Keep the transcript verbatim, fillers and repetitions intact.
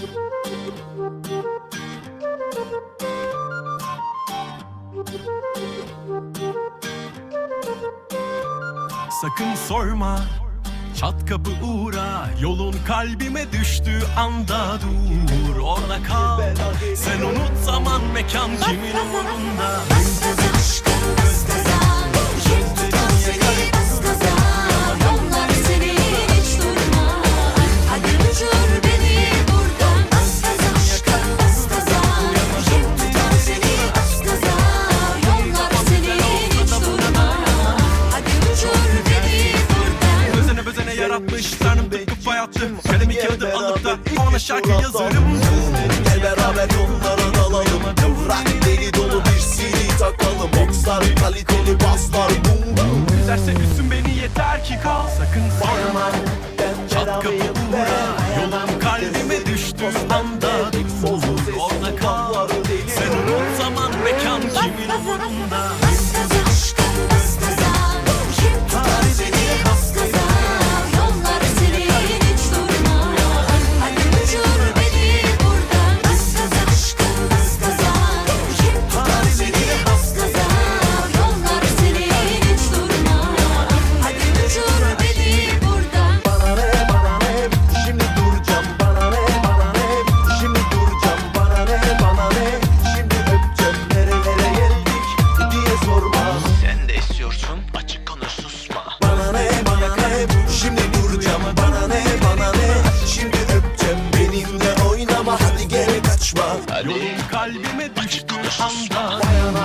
Sakın sorma, çat kapı uğra. Yolun kalbime düştüğü anda dur, orada kal. Sen unut zaman mekan kimin umurunda. Bas gaza aşkım bas gaza, kim tutar seni bas gaza. Yollar senin hiç durma, hadi uçur beni buradan. Bas gaza aşkım bas gaza, kim tutar seni bas gaza. Yollar senin hiç durma, hadi uçur beni buradan. Özene bezene yaratmış Tanrım tıpkı fay attı. Kalemi kağıdı alıp da ona şarkı yazarım. Gel beraber yollara dalalım. Bırak deli dolu bir C D takalım. Boxlar kaliteli baslar boom boom. Üzerse üstün beni yeter ki kal. Sakın sorma, çat kapı uğra. Yolun kalbime düştüğü anda dur, orada kal. Sen unut zaman mekan kimin umurunda. Bas gaza aşkım bas gaza, kim tutar seni bas gaza. Yollar senin hiç durma, hadi uçur beni buradan. Bas gaza aşkım bas gaza, kim tutar seni bas gaza. Yollar senin hiç durma, hadi uçur beni buradan. Bana ne bana ne şimdi duracağım. Bana ne bana ne şimdi duracağım. Bana ne bana ne şimdi öpeceğim. Nerelere geldik diye sorma. Sen de istiyorsun, açık konuş susma. Bana ne bana ne şimdi duracağım. Bana ne bana ne şimdi öpeceğim. Benimle oynama hadi geri kaçma. Yolun kalbime düştüğü anda